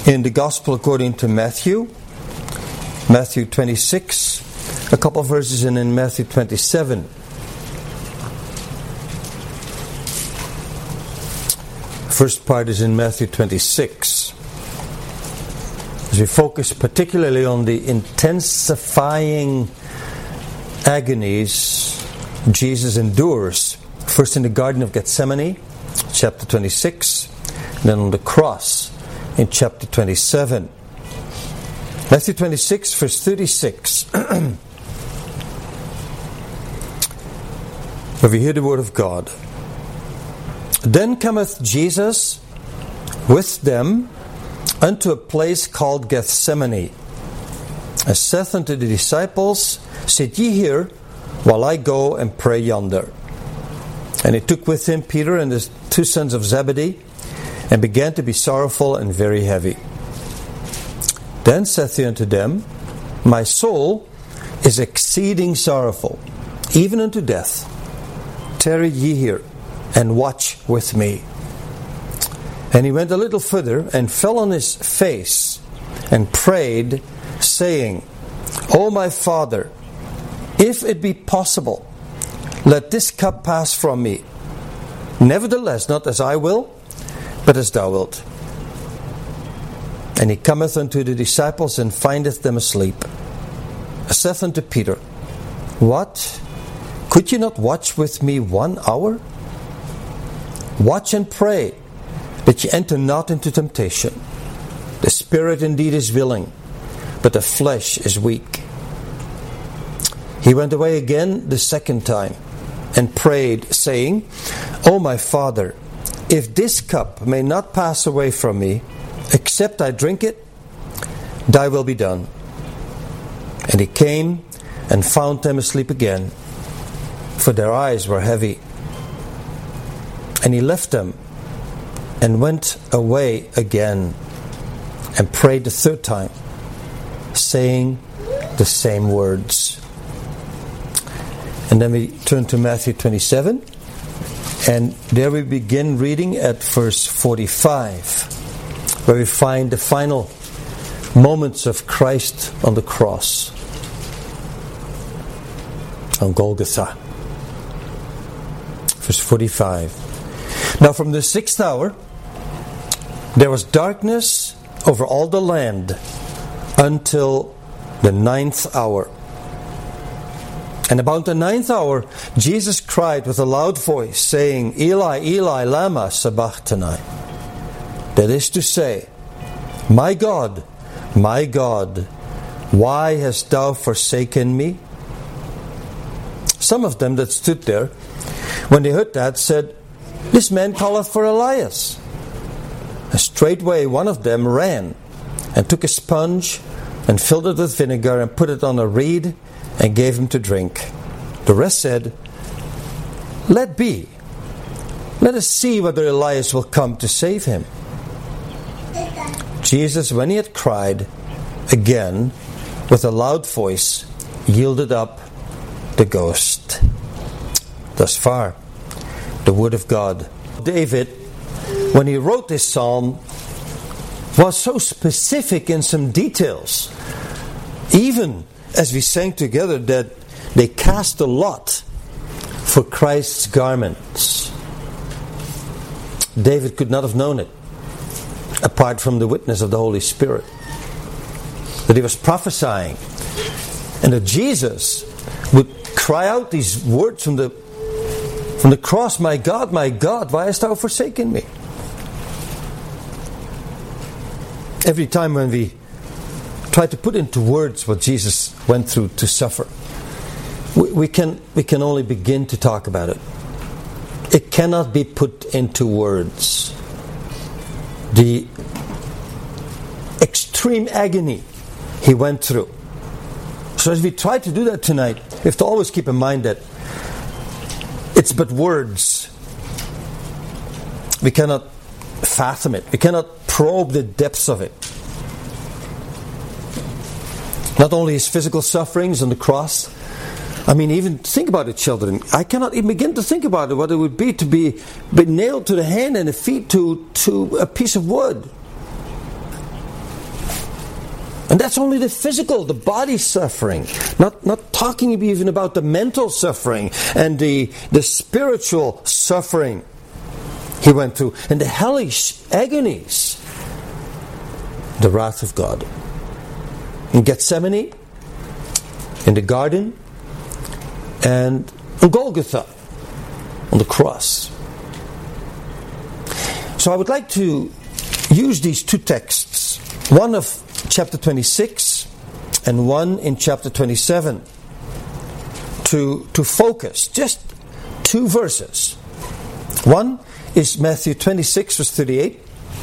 in the Gospel according to Matthew 26, a couple of verses, and in Matthew 27. First part is in Matthew 26. As we focus particularly on the intensifying agonies Jesus endures, first in the Garden of Gethsemane, chapter 26, then on the cross in chapter 27. Matthew 26, verse 36. Where we hear the word of God. Then cometh Jesus with them unto a place called Gethsemane, and saith unto the disciples, Sit ye here, while I go and pray yonder. And he took with him Peter and his two sons of Zebedee, and began to be sorrowful and very heavy. Then saith he unto them, My soul is exceeding sorrowful, even unto death. Tarry ye here, and watch with me. And he went a little further, and fell on his face, and prayed, saying, O my Father, if it be possible, let this cup pass from me. Nevertheless, not as I will, but as thou wilt. And he cometh unto the disciples, and findeth them asleep. Saith unto Peter, What? Could ye not watch with me 1 hour? Watch and pray, that ye enter not into temptation. The spirit indeed is willing, but the flesh is weak. He went away again the second time, and prayed, saying, O my Father, if this cup may not pass away from me, except I drink it, thy will be done. And he came and found them asleep again, for their eyes were heavy. And he left them, and went away again, and prayed the third time, saying the same words. And then we turn to Matthew 27, and there we begin reading at verse 45, where we find the final moments of Christ on the cross, on Golgotha. Verse 45. Now from the 6th hour, there was darkness over all the land until the 9th hour. And about the 9th hour, Jesus cried with a loud voice, saying, Eli, Eli, lama sabachthani. That is to say, My God, why hast thou forsaken me? Some of them that stood there, when they heard that, said, This man calleth for Elias. And straightway one of them ran, and took a sponge, and filled it with vinegar, and put it on a reed, and gave him to drink. The rest said, Let be. Let us see whether Elias will come to save him. Jesus, when he had cried again with a loud voice, yielded up the ghost. Thus far, the word of God. David, when he wrote this psalm, was so specific in some details. Even as we sang together that they cast a lot for Christ's garments. David could not have known it apart from the witness of the Holy Spirit. That he was prophesying, and that Jesus would cry out these words from the cross, my God, why hast thou forsaken me? Every time when we try to put into words what Jesus went through to suffer, we can only begin to talk about it. It cannot be put into words. The extreme agony he went through. So as we try to do that tonight, we have to always keep in mind that it's but words. We cannot fathom it. We cannot probe the depths of it. Not only his physical sufferings on the cross. I mean, even think about it, children. I cannot even begin to think about it, what it would be to be nailed to the hand and the feet to a piece of wood. And that's only the physical, the body suffering. Not talking even about the mental suffering and the spiritual suffering he went through. And the hellish agonies. The wrath of God. In Gethsemane, in the garden, and on Golgotha, on the cross. So I would like to use these two texts, one of chapter 26 and one in chapter 27, to focus just two verses. One is Matthew 26 verse 38,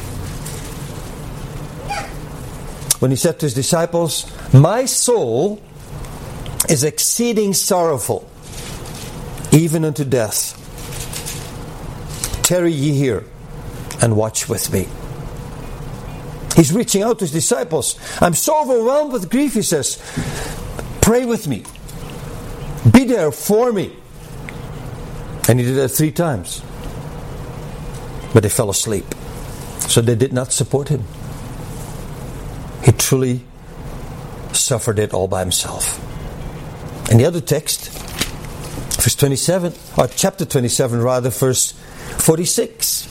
when he said to his disciples, "My soul is exceeding sorrowful, even unto death. Tarry ye here, and watch with me." He's reaching out to his disciples. "I'm so overwhelmed with grief," he says. "Pray with me. Be there for me." And he did that 3 times. But they fell asleep. So they did not support him. He truly suffered it all by himself. And the other text, verse 27, or chapter 27 rather, verse 46.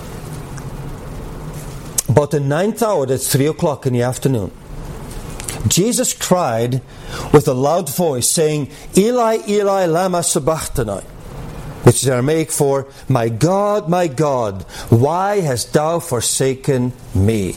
About the 9th hour, that's 3 o'clock in the afternoon, Jesus cried with a loud voice, saying, "Eli, Eli, lama sabachthani," which is Aramaic for, my God, why hast thou forsaken me?"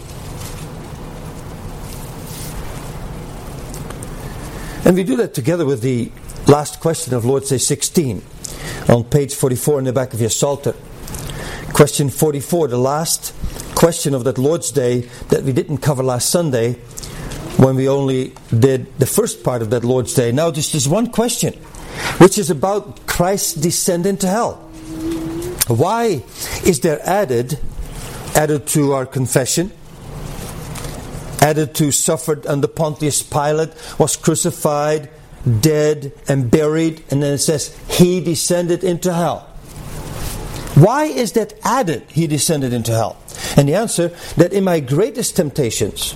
And we do that together with the last question of Lord's Day 16, on page 44 in the back of your Psalter. Question 44, the last question of that Lord's Day that we didn't cover last Sunday, when we only did the first part of that Lord's Day. Now there's just one question, which is about Christ's descent into hell. Why is there added to our confession, added to suffered under Pontius Pilate, was crucified, dead, and buried, and then it says, he descended into hell? Why is that added, he descended into hell? And the answer, that in my greatest temptations,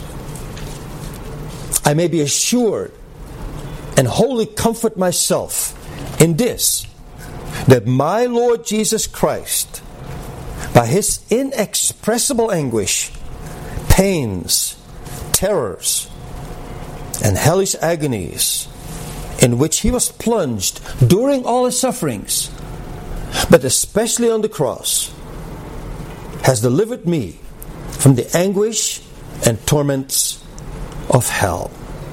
I may be assured and wholly comfort myself in this, that my Lord Jesus Christ, by his inexpressible anguish, pains, terrors, and hellish agonies in which he was plunged during all his sufferings, but especially on the cross, has delivered me from the anguish and torments of hell.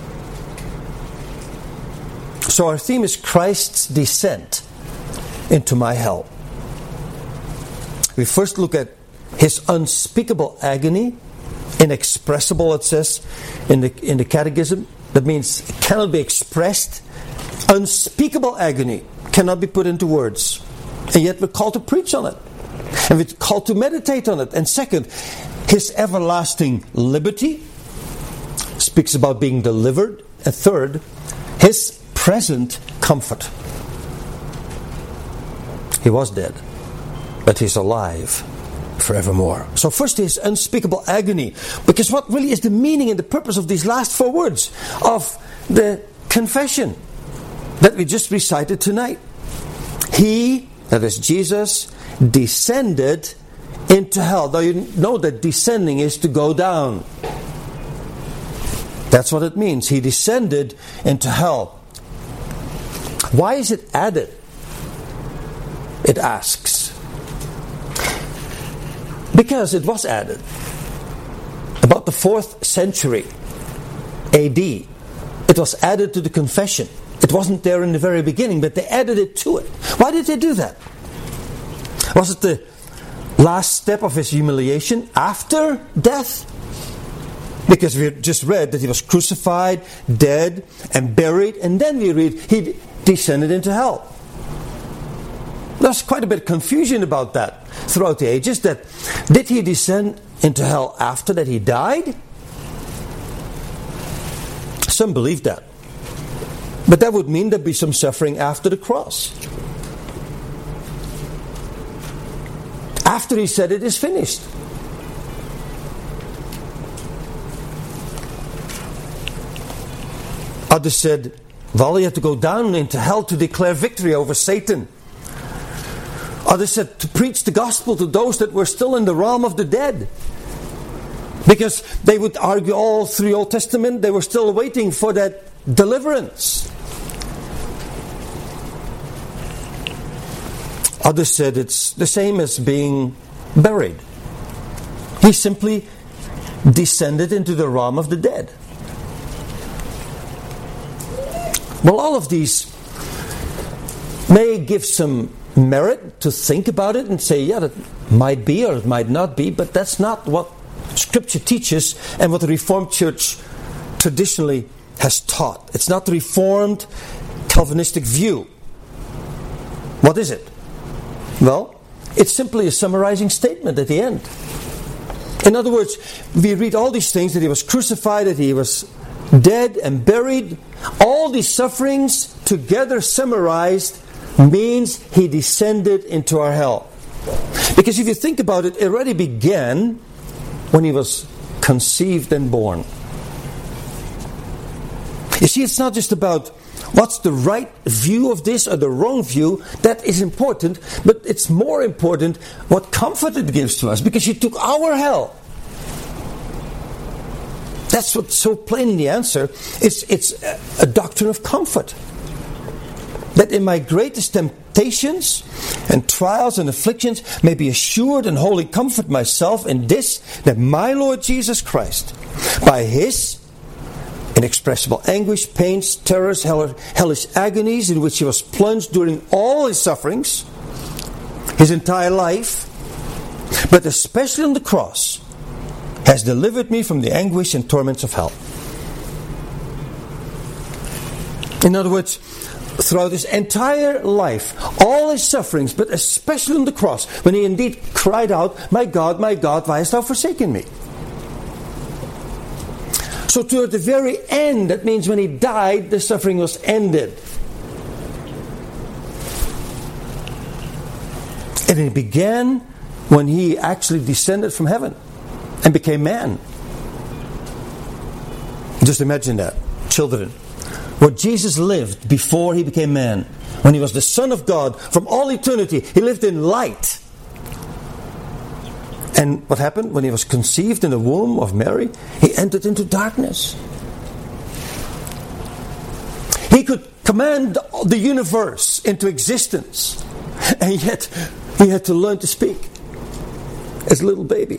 So our theme is Christ's descent into my hell. We first look at his unspeakable agony, inexpressible, it says in the Catechism. That means it cannot be expressed. Unspeakable agony cannot be put into words. And yet we're called to preach on it. And we're called to meditate on it. And second, his everlasting liberty speaks about being delivered. And third, his present comfort. He was dead, but he's alive forevermore. So first is unspeakable agony, because what really is the meaning and the purpose of these last 4 words of the confession that we just recited tonight? He, that is Jesus, descended into hell. Now you know that descending is to go down. That's what it means. He descended into hell. Why is it added? It asks. Because it was added. About the 4th century AD, it was added to the confession. It wasn't there in the very beginning, but they added it to it. Why did they do that? Was it the last step of his humiliation after death? Because we just read that he was crucified, dead, and buried, and then we read he descended into hell. There's quite a bit of confusion about that throughout the ages. That did he descend into hell after that he died? Some believe that. But that would mean there'd be some suffering after the cross. After he said it is finished. Others said, well, he had to go down into hell to declare victory over Satan. Others said to preach the gospel to those that were still in the realm of the dead. Because they would argue all through the Old Testament, they were still waiting for that deliverance. Others said it's the same as being buried. He simply descended into the realm of the dead. Well, all of these may give some merit to think about it and say, yeah, that might be or it might not be, but that's not what Scripture teaches and what the Reformed Church traditionally has taught. It's not the Reformed Calvinistic view. What is it? Well, it's simply a summarizing statement at the end. In other words, we read all these things, that he was crucified, that he was dead and buried. All these sufferings together summarized means he descended into our hell. Because if you think about it, it already began when he was conceived and born. You see, it's not just about what's the right view of this or the wrong view. That is important, but it's more important what comfort it gives to us, because he took our hell. That's what's so plain in the answer. It's a doctrine of comfort. That in my greatest temptations and trials and afflictions may be assured and wholly comfort myself in this, that my Lord Jesus Christ, by his inexpressible anguish, pains, terrors, hellish agonies in which he was plunged during all his sufferings, his entire life, but especially on the cross, has delivered me from the anguish and torments of hell. In other words, throughout his entire life, all his sufferings, but especially on the cross, when he indeed cried out, my God, why hast thou forsaken me? So toward the very end, that means when he died, the suffering was ended. And it began when he actually descended from heaven and became man. Just imagine that, children. What Jesus lived before he became man, when he was the Son of God from all eternity, he lived in light. And what happened when he was conceived in the womb of Mary? He entered into darkness. He could command the universe into existence, and yet he had to learn to speak as a little baby.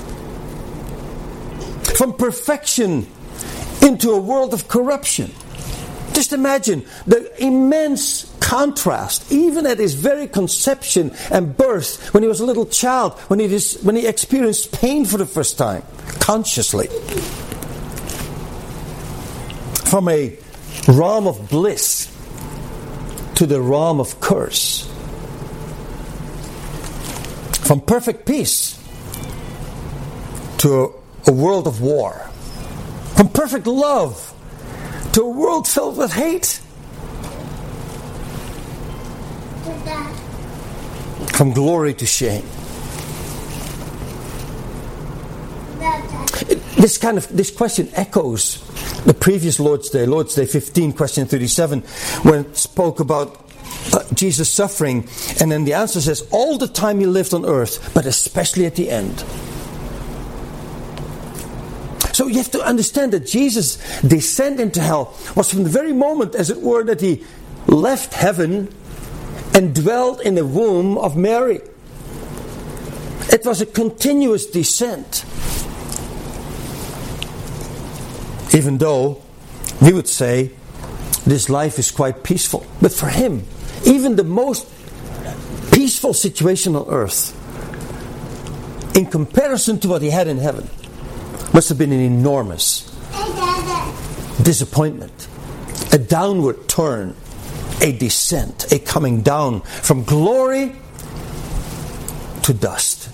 From perfection into a world of corruption. Just imagine the immense contrast, even at his very conception and birth, when he was a little child, when he experienced pain for the first time, consciously. From a realm of bliss to the realm of curse. From perfect peace to a world of war. From perfect love to a world filled with hate. From glory to shame. This question echoes the previous Lord's Day 15, question 37, when it spoke about Jesus' suffering, and then the answer says, all the time he lived on earth, but especially at the end. So you have to understand that Jesus' descent into hell was from the very moment, as it were, that he left heaven and dwelt in the womb of Mary. It was a continuous descent. Even though we would say this life is quite peaceful. But for him, even the most peaceful situation on earth, in comparison to what he had in heaven, must have been an enormous disappointment, a downward turn, a descent, a coming down from glory to dust.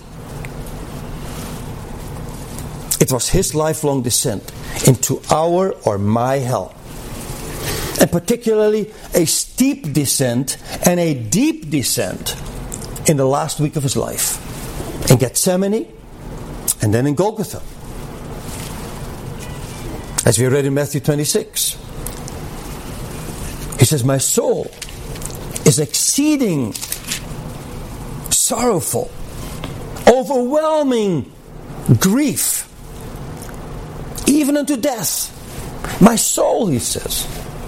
It was his lifelong descent into our or my hell. And particularly a steep descent and a deep descent in the last week of his life. In Gethsemane and then in Golgotha. As we read in Matthew 26. He says, my soul is exceeding sorrowful, overwhelming grief, even unto death. My soul, he says.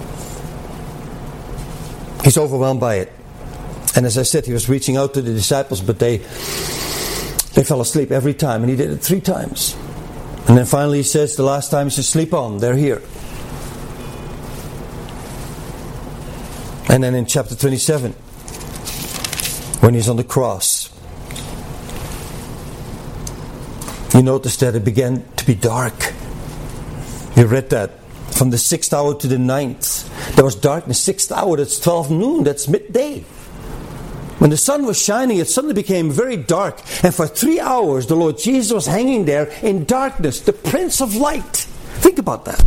He's overwhelmed by it. And as I said, he was reaching out to the disciples, but they fell asleep every time, and he did it 3 times. And then finally he says, the last time, he says, sleep on, they're here. And then in chapter 27, when he's on the cross, you notice that it began to be dark. You read that. From the 6th hour to the 9th, there was darkness. 6th hour, that's 12 noon, that's midday. When the sun was shining, it suddenly became very dark. And for 3 hours, the Lord Jesus was hanging there in darkness, the Prince of Light. Think about that.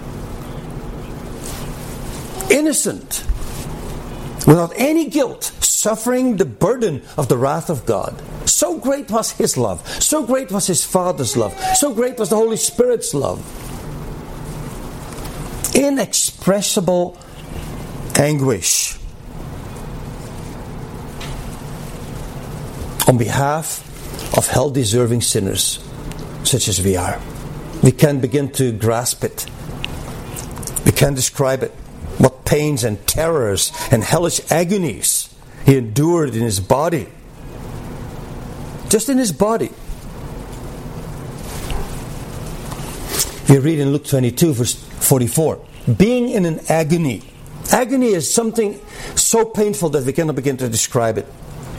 Innocent, without any guilt, suffering the burden of the wrath of God. So great was His love. So great was His Father's love. So great was the Holy Spirit's love. Inexpressible anguish on behalf of hell-deserving sinners such as we are. We can't begin to grasp it. We can't describe it. What pains and terrors and hellish agonies He endured in His body. Just in His body. We read in Luke 22 verse 44, being in an agony. Agony is something so painful that we cannot begin to describe it.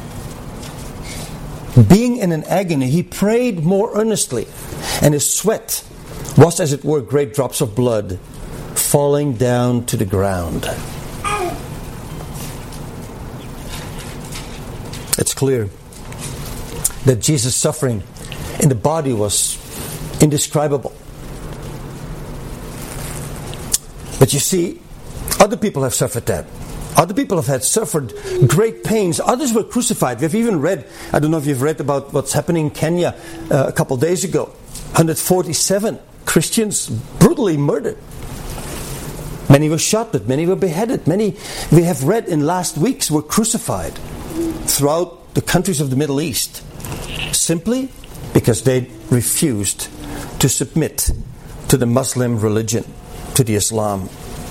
Being in an agony, He prayed more earnestly, and His sweat was as it were great drops of blood falling down to the ground. It's clear that Jesus' suffering in the body was indescribable. But you see, other people have suffered that. Other people have suffered great pains. Others were crucified. We've even read, I don't know if you've read about what's happening in Kenya a couple of days ago. 147 Christians brutally murdered. Many were shot, but many were beheaded. Many, we have read in last weeks, were crucified throughout the countries of the Middle East. Simply because they refused to submit to the Muslim religion, to the Islam.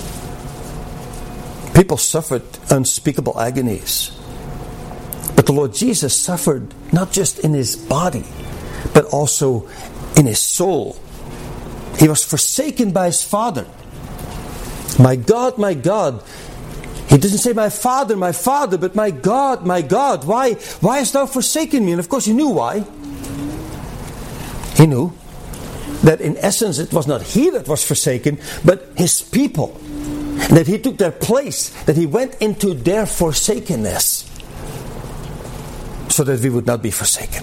People suffered unspeakable agonies. But the Lord Jesus suffered not just in His body, but also in His soul. He was forsaken by His Father. My God, He doesn't say my Father, but my God, why hast thou forsaken me? And of course He knew why. He knew that in essence it was not He that was forsaken, but His people. And that He took their place, that He went into their forsakenness, so that we would not be forsaken.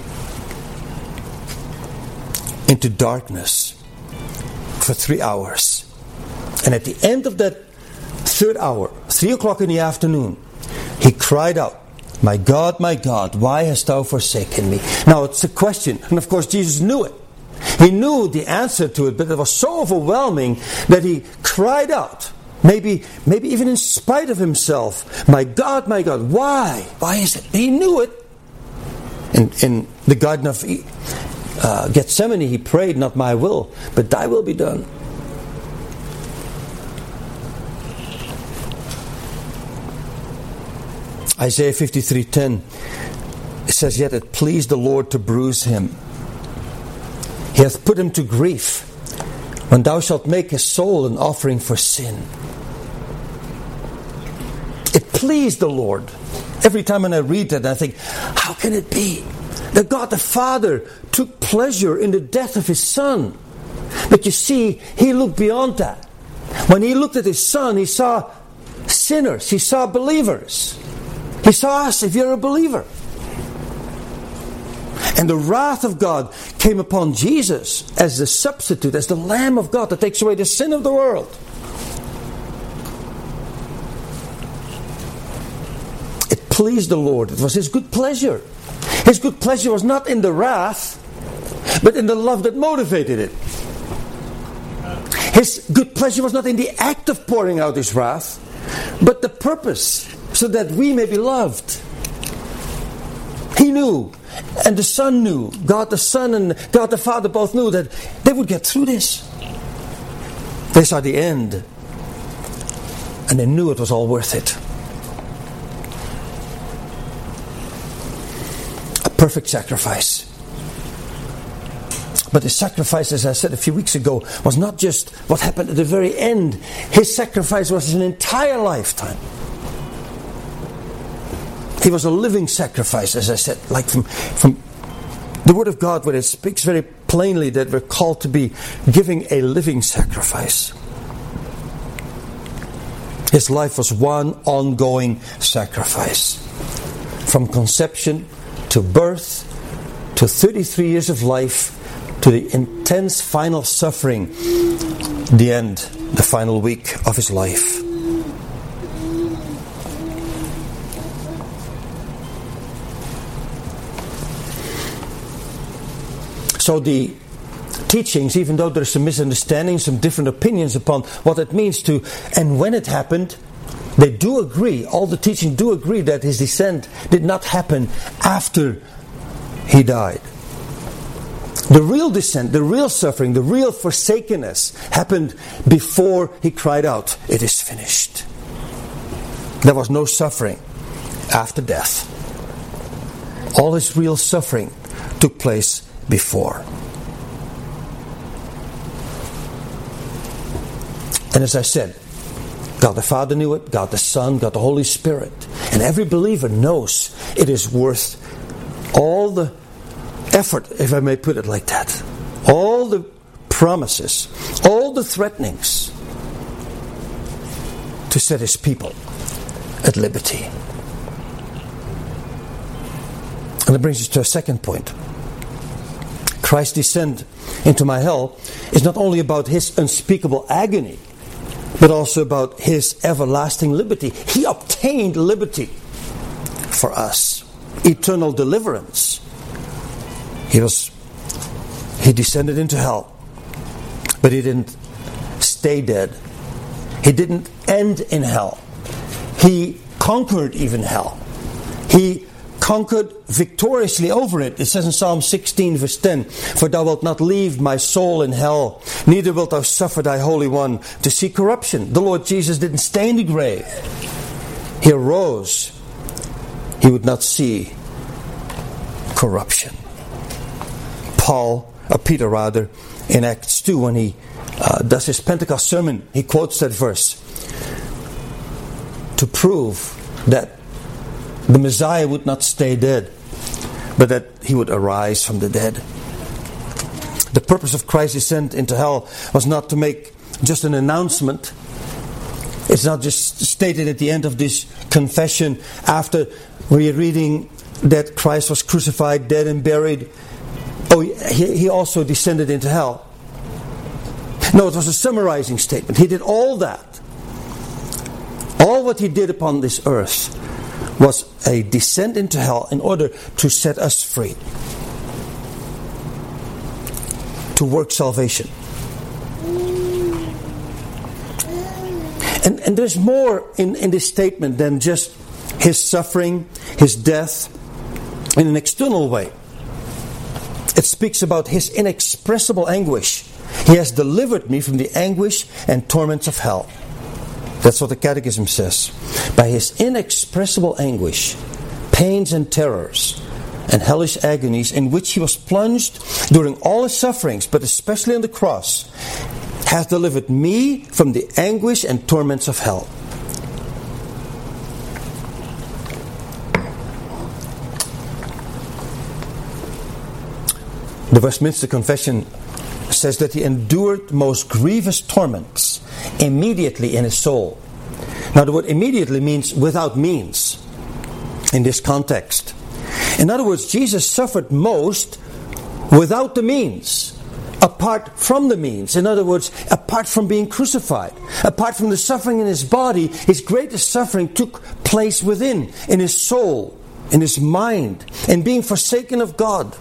Into darkness for 3 hours. And at the end of that 3rd hour, 3 o'clock in the afternoon, He cried out, my God, why hast thou forsaken me? Now it's a question, and of course Jesus knew it. He knew the answer to it, but it was so overwhelming that He cried out, maybe even in spite of Himself, my God, why? Why is it? He knew it. In the Garden of Gethsemane, He prayed, not my will, but thy will be done. Isaiah 53:10, it says, yet it pleased the Lord to bruise Him. He hath put Him to grief, when thou shalt make His soul an offering for sin. It pleased the Lord. Every time when I read that, I think, how can it be that God the Father took pleasure in the death of His Son? But you see, He looked beyond that. When He looked at His Son, He saw sinners, He saw believers. He saw us if you're a believer. And the wrath of God came upon Jesus as the substitute, as the Lamb of God that takes away the sin of the world. It pleased the Lord. It was His good pleasure. His good pleasure was not in the wrath, but in the love that motivated it. His good pleasure was not in the act of pouring out His wrath, but the purpose so that we may be loved. He knew, and the Son knew, God the Son and God the Father both knew that they would get through this. They saw the end, and they knew it was all worth it. A perfect sacrifice. But the sacrifice, as I said a few weeks ago, was not just what happened at the very end. His sacrifice was an entire lifetime. He was a living sacrifice, as I said, like from the Word of God, where it speaks very plainly that we're called to be giving a living sacrifice. His life was one ongoing sacrifice. From conception to birth to 33 years of life to the intense final suffering, the end, the final week of his life. So the teachings, even though there's some misunderstandings, some different opinions upon what it means to, and when it happened, they do agree, all the teachings do agree that his descent did not happen after he died. The real descent, the real suffering, the real forsakenness happened before he cried out, "It is finished." There was no suffering after death. All his real suffering took place before. And as I said, God the Father knew it, God the Son, God the Holy Spirit. And every believer knows it is worth all the effort, if I may put it like that. All the promises, all the threatenings to set his people at liberty. And it brings us to a second point. Christ's descent into my hell is not only about his unspeakable agony, but also about his everlasting liberty. He obtained liberty for us, eternal deliverance. He descended into hell, but he didn't stay dead. He didn't end in hell. He conquered even hell. He conquered victoriously over it. It says in Psalm 16 verse 10, "For thou wilt not leave my soul in hell, neither wilt thou suffer thy Holy One to see corruption." The Lord Jesus didn't stay in the grave. He arose. He would not see corruption. Peter, in Acts 2, when he does his Pentecost sermon, he quotes that verse to prove that the Messiah would not stay dead, but that he would arise from the dead. The purpose of Christ's descent into hell was not to make just an announcement. It's not just stated at the end of this confession after we're reading that Christ was crucified, dead and buried. Oh, he also descended into hell. No, it was a summarizing statement. He did all that. All what he did upon this earth was a descent into hell in order to set us free, to work salvation. And there's more in this statement than just his suffering, his death, in an external way. It speaks about his inexpressible anguish. He has delivered me from the anguish and torments of hell. That's what the Catechism says. By his inexpressible anguish, pains and terrors, and hellish agonies in which he was plunged during all his sufferings, but especially on the cross, hath delivered me from the anguish and torments of hell. The Westminster Confession says that he endured most grievous torments immediately in his soul. Now the word immediately means without means in this context. In other words, Jesus suffered most without the means, apart from the means. In other words, apart from being crucified, apart from the suffering in his body, his greatest suffering took place within, in his soul, in his mind, in being forsaken of God.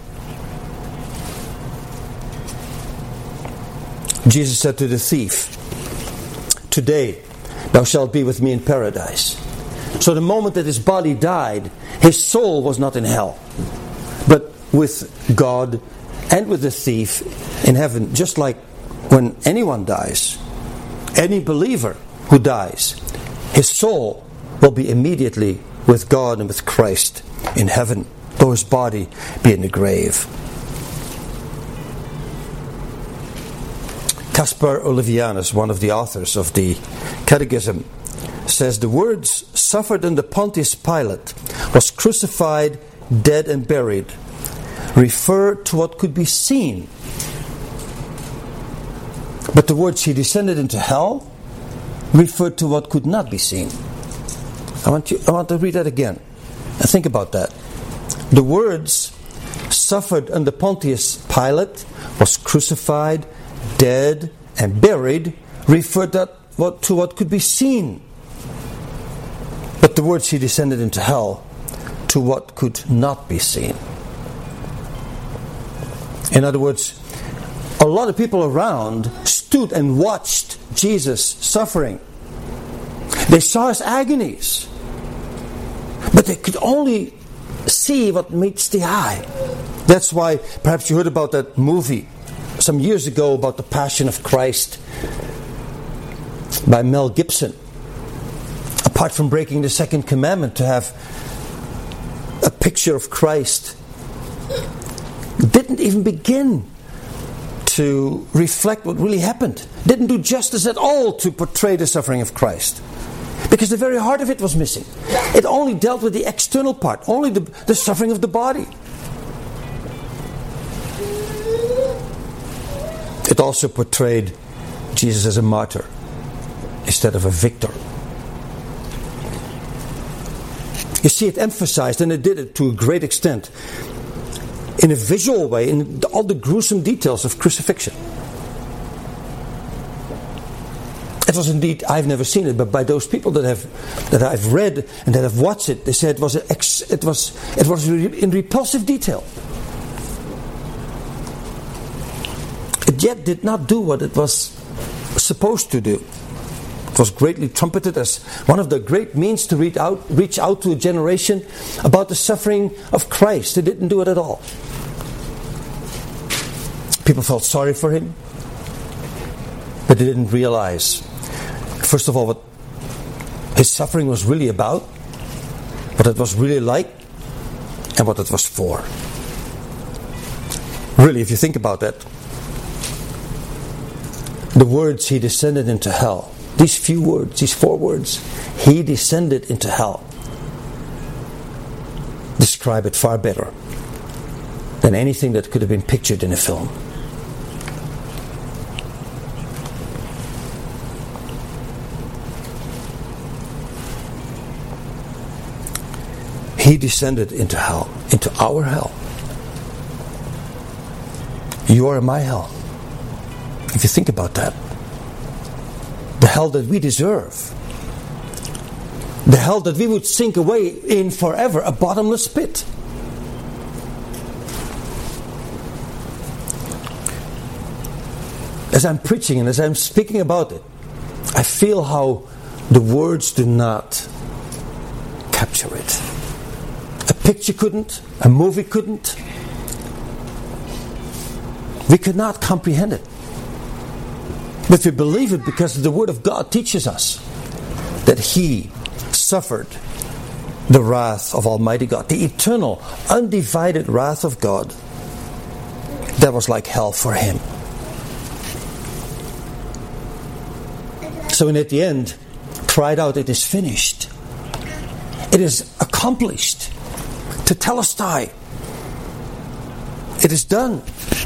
Jesus said to the thief, "Today thou shalt be with me in paradise. So the moment that his body died, his soul was not in hell, but with God and with the thief in heaven. Just like when anyone dies, any believer who dies, his soul will be immediately with God and with Christ in heaven, though his body be in the grave. Caspar Olevianus, one of the authors of the Catechism, says the words "suffered under Pontius Pilate, was crucified, dead and buried" refer to what could be seen. But the words "he descended into hell" refer to what could not be seen. I want to read that again. And think about that. The words "suffered under Pontius Pilate, was crucified, dead and buried" refer to what could be seen. But the words "he descended into hell" to what could not be seen. In other words, a lot of people around stood and watched Jesus suffering. They saw his agonies, but they could only see what meets the eye. That's why perhaps you heard about that movie some years ago about the Passion of Christ by Mel Gibson. Apart from breaking the second commandment to have a picture of Christ, didn't even begin to reflect what really happened. Didn't do justice at all to portray the suffering of Christ, because the very heart of it was missing. It only dealt with the external part, only the suffering of the body. It also portrayed Jesus as a martyr instead of a victor. You see, it emphasized, and it did it to a great extent, in a visual way, in all the gruesome details of crucifixion. It was indeed, I've never seen it, but by those people that I've read and that have watched it, they said it was in repulsive detail. It yet did not do what it was supposed to do. It was greatly trumpeted as one of the great means to reach out to a generation about the suffering of Christ. It didn't do it at all. People felt sorry for him, but they didn't realize, first of all, what his suffering was really about, what it was really like, and what it was for. Really, if you think about that, the words "he descended into hell," these few words, these 4 words, "he descended into hell," describe it far better than anything that could have been pictured in a film. He descended into hell, into our hell. You are in my hell. If you think about that, the hell that we deserve, the hell that we would sink away in forever, a bottomless pit. As I'm preaching and as I'm speaking about it, I feel how the words do not capture it. A picture couldn't, a movie couldn't. We could not comprehend it. But we believe it because the Word of God teaches us that He suffered the wrath of Almighty God, the eternal, undivided wrath of God that was like hell for Him. So, at the end, cried out, "It is finished." It is accomplished. Tetelestai. It is done.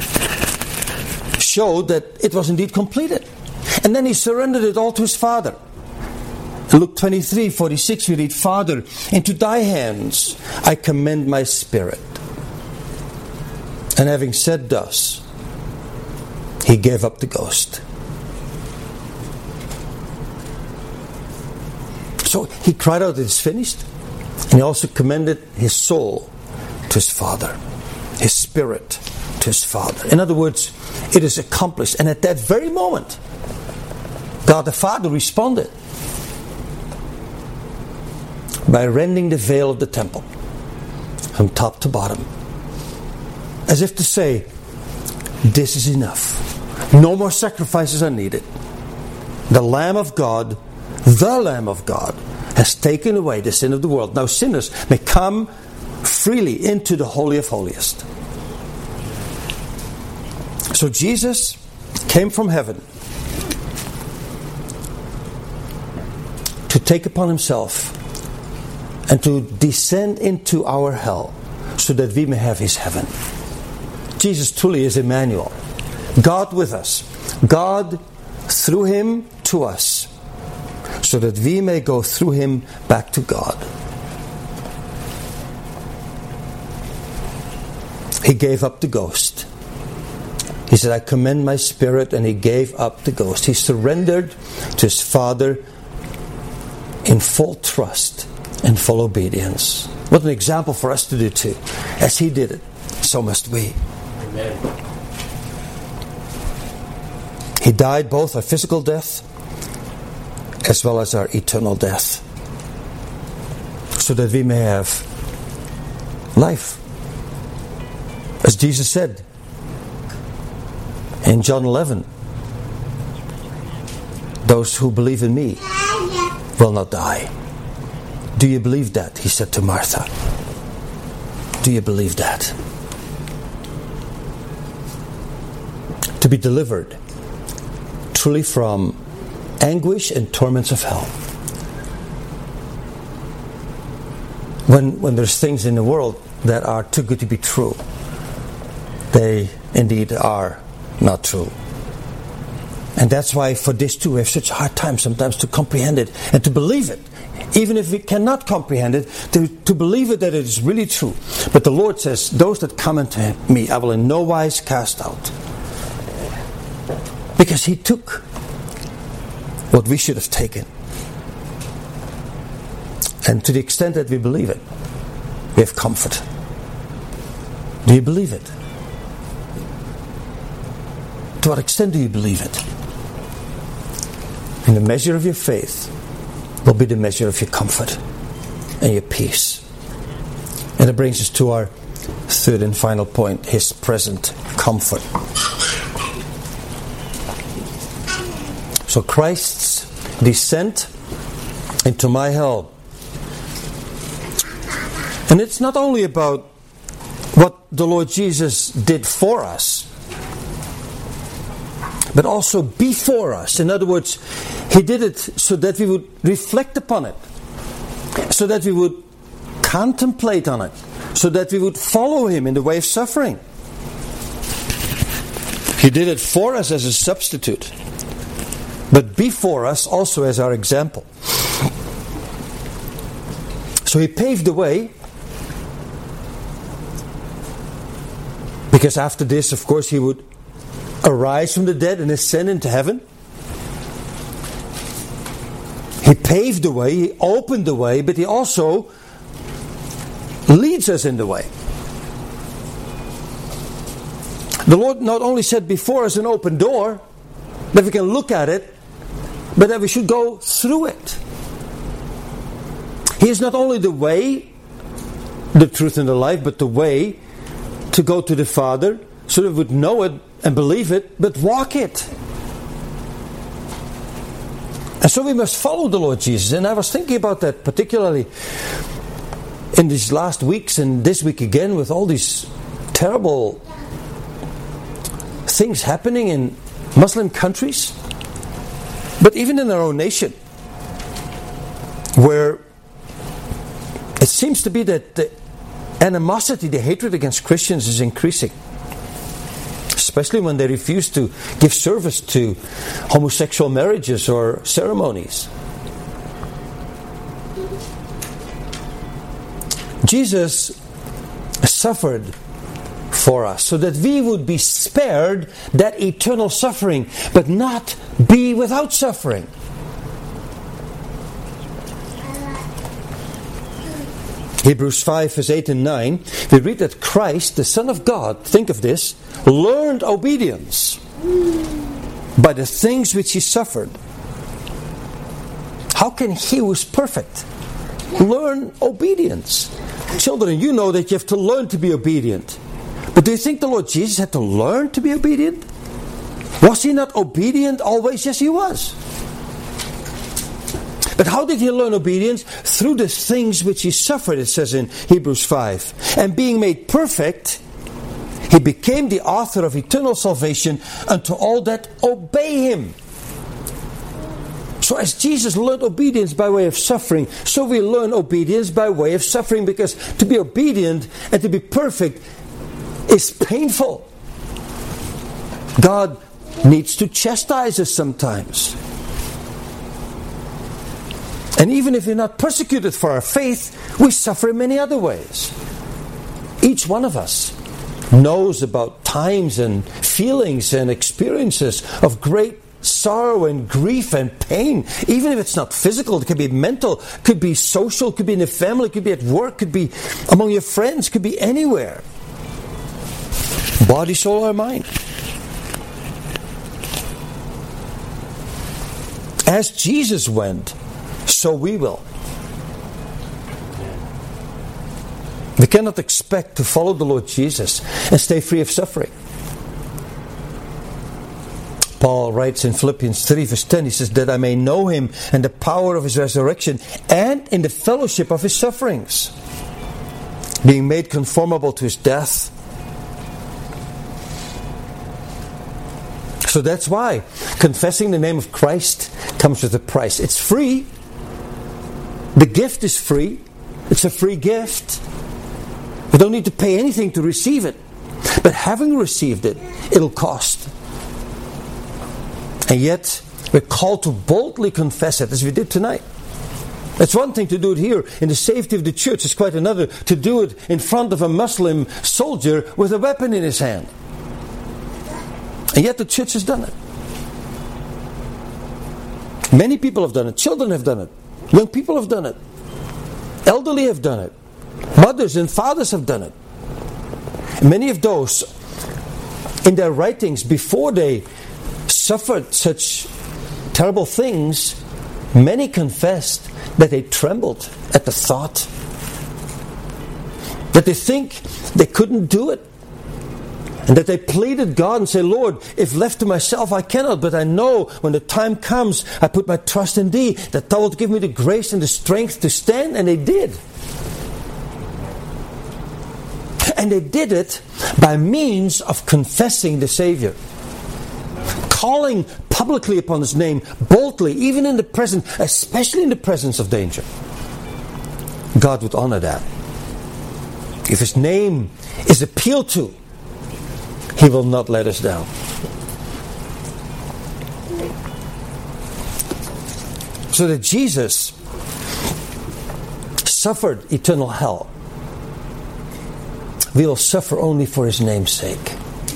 Showed that it was indeed completed. And then He surrendered it all to His Father. In Luke 23:46 we read, "Father, into Thy hands I commend my spirit." And having said thus, He gave up the ghost. So He cried out, "It is finished." And He also commended His soul to His Father, His spirit to His Father. In other words, it is accomplished. And at that very moment, God the Father responded by rending the veil of the temple from top to bottom. As if to say, this is enough. No more sacrifices are needed. The Lamb of God, has taken away the sin of the world. Now sinners may come freely into the Holy of Holiest. So Jesus came from heaven to take upon himself and to descend into our hell so that we may have his heaven. Jesus truly is Emmanuel, God with us, God through him to us, so that we may go through him back to God. He gave up the ghost. He said, I commend my spirit, and he gave up the ghost. He surrendered to his Father in full trust and full obedience. What an example for us to do too. As he did it, so must we. Amen. He died both our physical death as well as our eternal death, so that we may have life. As Jesus said in John 11, those who believe in me will not die. Do you believe that? He said to Martha. Do you believe that? To be delivered truly from anguish and torments of hell. When there's things in the world that are too good to be true, they indeed are not true. And that's why for this too we have such a hard time sometimes to comprehend it and to believe it. Even if we cannot comprehend it, to believe it that it is really true. But the Lord says, those that come unto me, I will in no wise cast out. Because he took what we should have taken. And to the extent that we believe it, we have comfort. Do you believe it? To what extent do you believe it? And the measure of your faith will be the measure of your comfort and your peace. And it brings us to our third and final point, his present comfort. So Christ's descent into my hell. And it's not only about what the Lord Jesus did for us, but also before us. In other words, he did it so that we would reflect upon it, so that we would contemplate on it, so that we would follow him in the way of suffering. He did it for us as a substitute, but before us also as our example. So he paved the way, because after this, of course, he would arise from the dead and ascend into heaven. He paved the way, he opened the way, but he also leads us in the way. The Lord not only set before us an open door, that we can look at it, but that we should go through it. He is not only the way, the truth and the life, but the way to go to the Father, so that we would know it and believe it, but walk it. And so we must follow the Lord Jesus. And I was thinking about that particularly in these last weeks and this week again, with all these terrible things happening in Muslim countries, but even in our own nation, where it seems to be that the animosity, the hatred against Christians is increasing. Especially when they refuse to give service to homosexual marriages or ceremonies. Jesus suffered for us so that we would be spared that eternal suffering, but not be without suffering. Hebrews 5 verse 8 and 9, we read that Christ, the Son of God, think of this, learned obedience by the things which he suffered. How can he who is perfect learn obedience. Children, you know that you have to learn to be obedient. But do you think the Lord Jesus had to learn to be obedient? Was He not obedient always? Yes, He was. But how did He learn obedience? Through the things which He suffered, it says in Hebrews 5. And being made perfect, He became the author of eternal salvation unto all that obey Him. So as Jesus learned obedience by way of suffering, so we learn obedience by way of suffering, because to be obedient and to be perfect is painful. God needs to chastise us sometimes. And even if we're not persecuted for our faith, we suffer in many other ways. Each one of us knows about times and feelings and experiences of great sorrow and grief and pain. Even if it's not physical, it could be mental, could be social, could be in the family, could be at work, could be among your friends, could be anywhere. Body, soul, or mind. As Jesus went, so we will. We cannot expect to follow the Lord Jesus and stay free of suffering. Paul writes in Philippians 3 verse 10, he says, that I may know Him and the power of His resurrection and in the fellowship of His sufferings, being made conformable to His death. So that's why confessing the name of Christ comes with a price. It's free. The gift is free. It's a free gift. We don't need to pay anything to receive it. But having received it, it'll cost. And yet, we're called to boldly confess it, as we did tonight. It's one thing to do it here in the safety of the church. It's quite another to do it in front of a Muslim soldier with a weapon in his hand. And yet the church has done it. Many people have done it. Children have done it. Young people have done it. Elderly have done it. Mothers and fathers have done it. Many of those, in their writings, before they suffered such terrible things, many confessed that they trembled at the thought, that they think they couldn't do it, and that they pleaded God and said, Lord, if left to myself I cannot, but I know when the time comes, I put my trust in Thee, that Thou wilt give me the grace and the strength to stand. And they did. And they did it by means of confessing the Savior, calling publicly upon His name, boldly, even in the presence, especially in the presence of danger. God would honor that. If His name is appealed to, He will not let us down. So that Jesus suffered eternal hell, we will suffer only for His name's sake.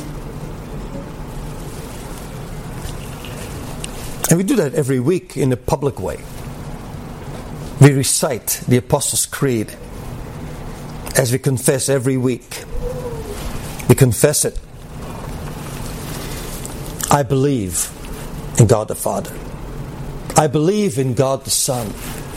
And we do that every week in a public way. We recite the Apostles' Creed as we confess every week. We confess it. I believe in God the Father. I believe in God the Son.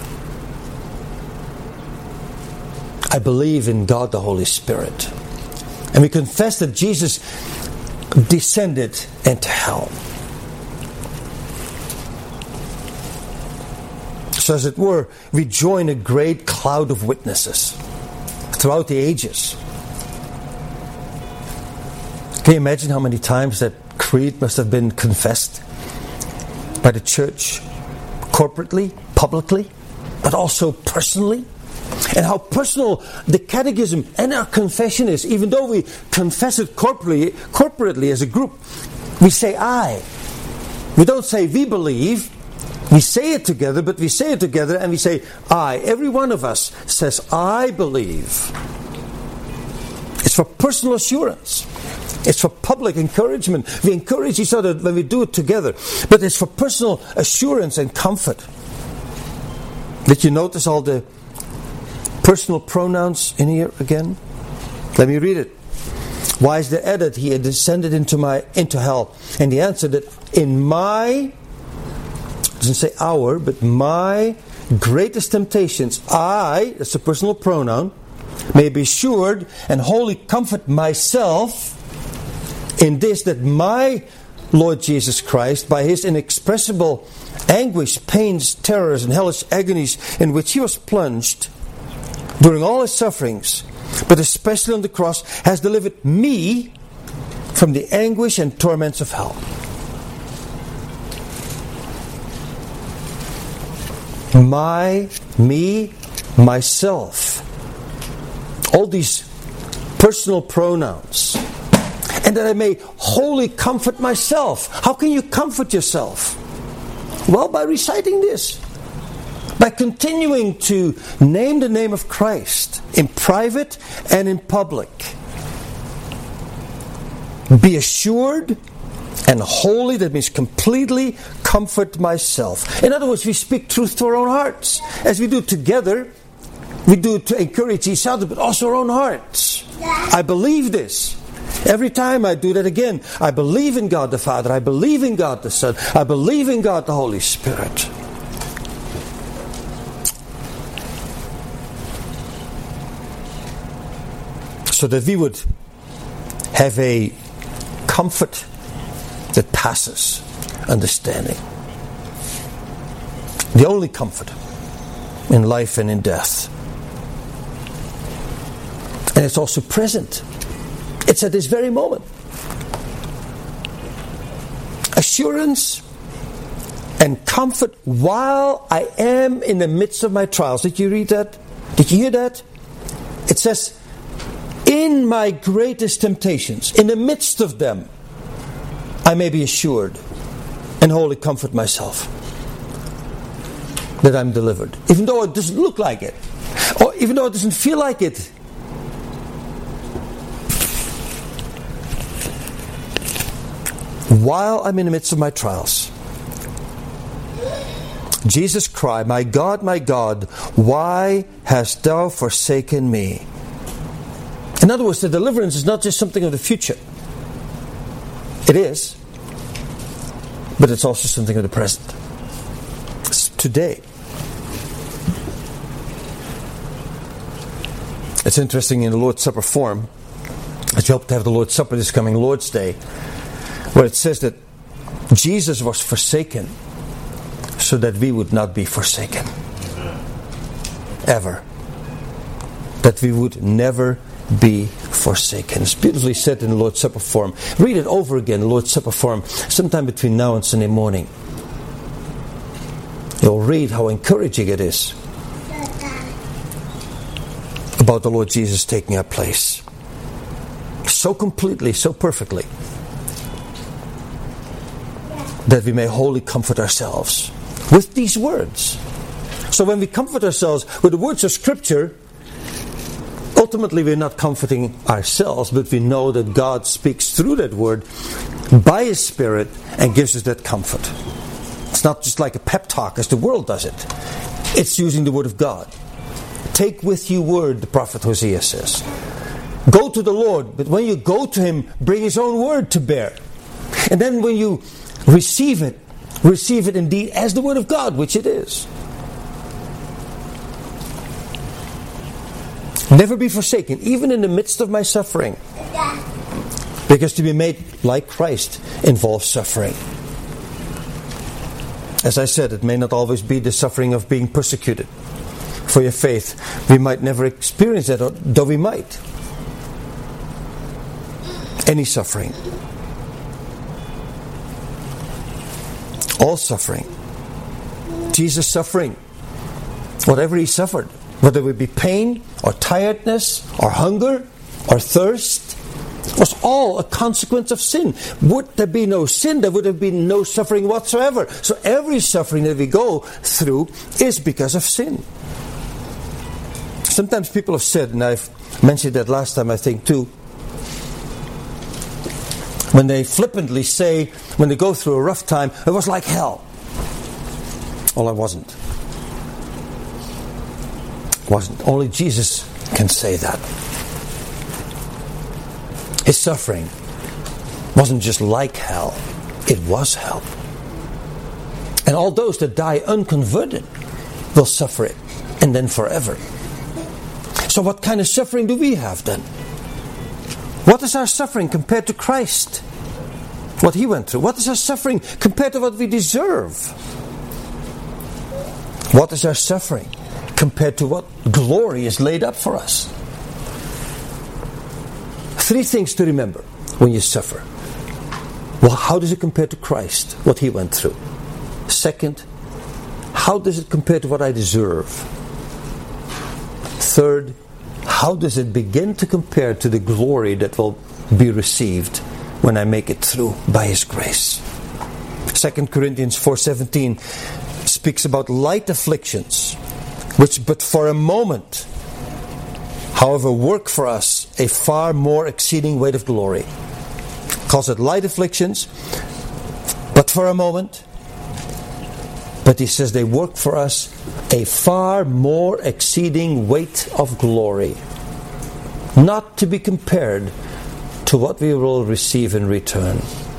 I believe in God the Holy Spirit. And we confess that Jesus descended into hell. So as it were, we join a great cloud of witnesses throughout the ages. Can you imagine how many times that creed must have been confessed by the church, corporately, publicly, but also personally? And how personal the catechism and our confession is. Even though we confess it corporately as a group, we say I. We don't say we believe. We say it together, but we say it together and we say I. Every one of us says I believe. It's for personal assurance. It's for public encouragement. We encourage each other when we do it together. But it's for personal assurance and comfort. Did you notice all the personal pronouns in here again? Let me read it. Why is there added, He had descended into hell? And He answered that in my, doesn't say our, but my greatest temptations, I, as a personal pronoun, may be assured and wholly comfort myself in this, that my Lord Jesus Christ, by His inexpressible anguish, pains, terrors, and hellish agonies in which He was plunged during all His sufferings, but especially on the cross, has delivered me from the anguish and torments of hell. Myself. All these personal pronouns. And that I may wholly comfort myself. How can you comfort yourself? Well, by reciting this. By continuing to name the name of Christ in private and in public. Be assured and wholly, that means completely comfort myself. In other words, we speak truth to our own hearts. As we do together, we do it to encourage each other, but also our own hearts. I believe this. Every time I do that again, I believe in God the Father, I believe in God the Son, I believe in God the Holy Spirit. So that we would have a comfort that passes understanding. The only comfort in life and in death. And it's also present. It's at this very moment. Assurance and comfort while I am in the midst of my trials. Did you read that? Did you hear that? It says, in my greatest temptations, in the midst of them, I may be assured and wholly comfort myself that I'm delivered. Even though it doesn't look like it. Or even though it doesn't feel like it. While I'm in the midst of my trials, Jesus cried, my God, why hast thou forsaken me? In other words, the deliverance is not just something of the future. It is, but it's also something of the present. It's today. It's interesting in the Lord's Supper form, as we hope to have the Lord's Supper this coming Lord's Day, where it says that Jesus was forsaken so that we would not be forsaken. Ever. That we would never be forsaken. It's beautifully said in the Lord's Supper form. Read it over again, the Lord's Supper form, sometime between now and Sunday morning. You'll read how encouraging it is about the Lord Jesus taking our place. So completely, so perfectly, that we may wholly comfort ourselves with these words. So when we comfort ourselves with the words of Scripture, ultimately we're not comforting ourselves, but we know that God speaks through that word by His Spirit and gives us that comfort. It's not just like a pep talk as the world does it. It's using the word of God. Take with you word, the prophet Hosea says. Go to the Lord, but when you go to Him, bring His own word to bear. And then when you receive it indeed as the word of God, which it is. Never be forsaken, even in the midst of my suffering. Because to be made like Christ involves suffering. As I said, it may not always be the suffering of being persecuted for your faith. We might never experience that, though we might. Any suffering. All suffering. Jesus' suffering. Whatever He suffered. Whether it would be pain, or tiredness, or hunger, or thirst, was all a consequence of sin. Would there be no sin, there would have been no suffering whatsoever. So every suffering that we go through is because of sin. Sometimes people have said, and I've mentioned that last time I think too, when they flippantly say, when they go through a rough time, it was like hell. Well, it wasn't. Only Jesus can say that. His suffering wasn't just like hell, it was hell. And all those that die unconverted will suffer it, and then forever. So what kind of suffering do we have then? What is our suffering compared to Christ? What He went through. What is our suffering compared to what we deserve? What is our suffering compared to what glory is laid up for us? 3 things to remember when you suffer. Well, how does it compare to Christ, what He went through? Second, how does it compare to what I deserve? Third, how does it begin to compare to the glory that will be received when I make it through by His grace? 2 Corinthians 4:17 speaks about light afflictions, which but for a moment, however, work for us a far more exceeding weight of glory. Calls it light afflictions, but for a moment. But he says they work for us a far more exceeding weight of glory, not to be compared to what we will receive in return.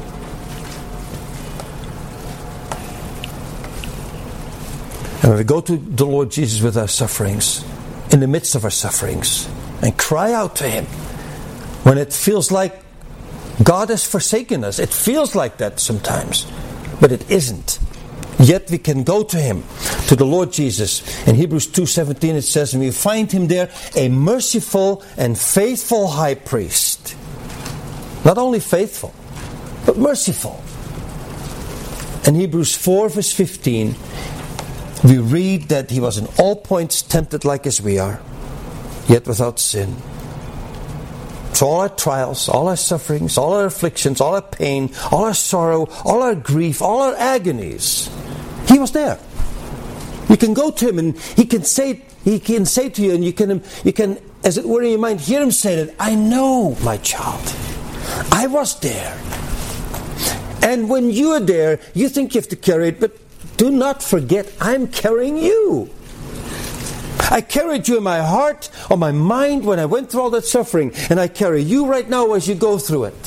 And when we go to the Lord Jesus with our sufferings, in the midst of our sufferings, and cry out to Him, when it feels like God has forsaken us, it feels like that sometimes, but it isn't. Yet we can go to Him, to the Lord Jesus. In Hebrews 2:17 it says, and we find Him there, a merciful and faithful high priest. Not only faithful, but merciful. In Hebrews 4:15, we read that He was in all points tempted like as we are, yet without sin. So all our trials, all our sufferings, all our afflictions, all our pain, all our sorrow, all our grief, all our agonies, He was there. You can go to Him and He can say to you, and you can, as it were in your mind, hear Him say that, I know, my child, I was there. And when you are there, you think you have to carry it, but do not forget, I'm carrying you. I carried you in my heart, on my mind when I went through all that suffering, and I carry you right now as you go through it.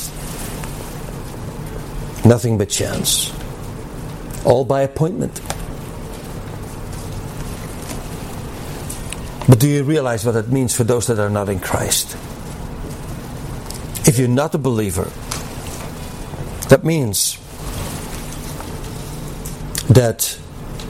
Nothing but chance. All by appointment. But do you realize what that means for those that are not in Christ? If you're not a believer, that means that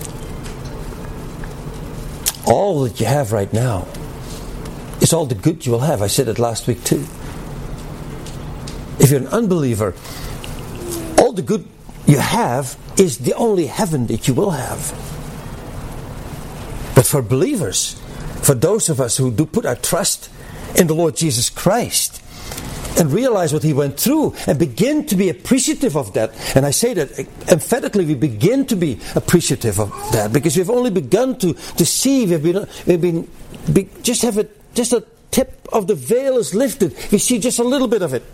all that you have right now is all the good you will have. I said it last week too. If you're an unbeliever, all the good you have is the only heaven that you will have. But for believers, for those of us who do put our trust in the Lord Jesus Christ and realize what He went through and begin to be appreciative of that, and I say that emphatically, we begin to be appreciative of that because we've only begun to see, just a tip of the veil is lifted. We see just a little bit of it.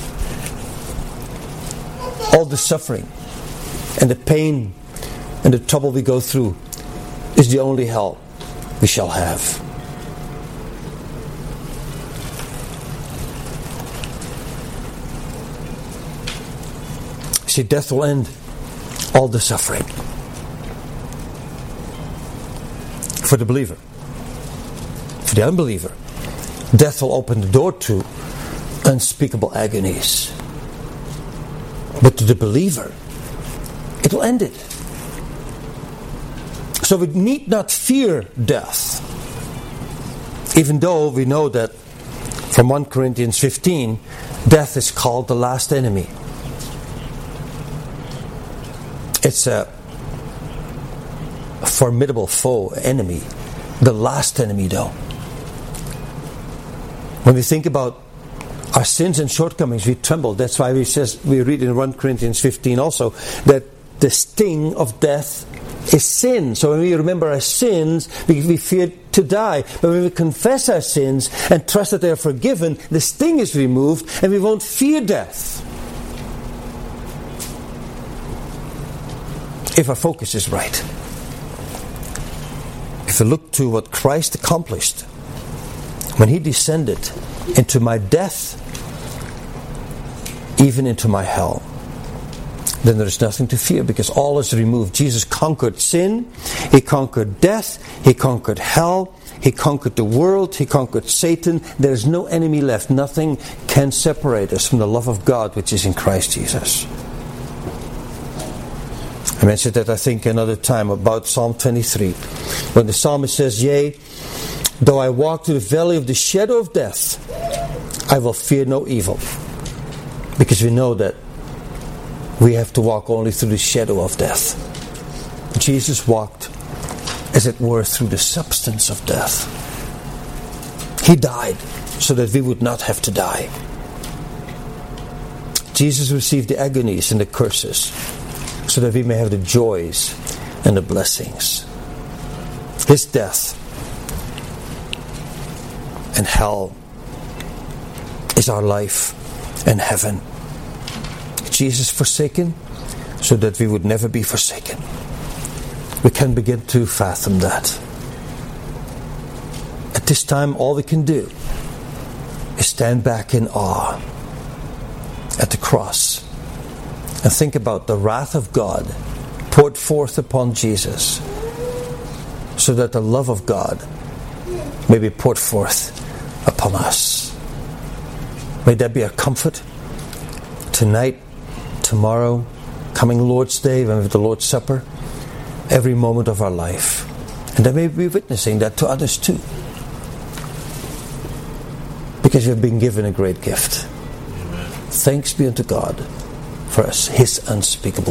All the suffering and the pain and the trouble we go through is the only hell we shall have. See, death will end all the suffering. For the believer. For the unbeliever, death will open the door to unspeakable agonies. But to the believer, it will end it. So we need not fear death. Even though we know that from 1 Corinthians 15, death is called the last enemy. It's a formidable foe, enemy. The last enemy though. When we think about our sins and shortcomings, we tremble. That's why we read in 1 Corinthians 15 also that the sting of death is sin. So when we remember our sins, we fear to die. But when we confess our sins and trust that they are forgiven, the sting is removed and we won't fear death. If our focus is right. If we look to what Christ accomplished when He descended into my death, even into my hell. then there is nothing to fear, because all is removed. Jesus conquered sin, He conquered death, He conquered hell, He conquered the world, He conquered Satan. There is no enemy left. Nothing can separate us from the love of God which is in Christ Jesus. I mentioned that, I think, another time about Psalm 23, when the psalmist says, "Yea, though I walk through the valley of the shadow of death, I will fear no evil." Because we know that we have to walk only through the shadow of death. Jesus walked, as it were, through the substance of death. He died so that we would not have to die. Jesus received the agonies and the curses so that we may have the joys and the blessings. His death and hell is our life and heaven. Jesus forsaken so that we would never be forsaken. We can begin to fathom that. At this time, all we can do is stand back in awe at the cross and think about the wrath of God poured forth upon Jesus, so that the love of God may be poured forth upon us. May that be our comfort tonight, tomorrow, coming Lord's Day, when we have the Lord's Supper, every moment of our life. And that may be witnessing that to others too. Because we have been given a great gift. Amen. Thanks be unto God for us, His unspeakable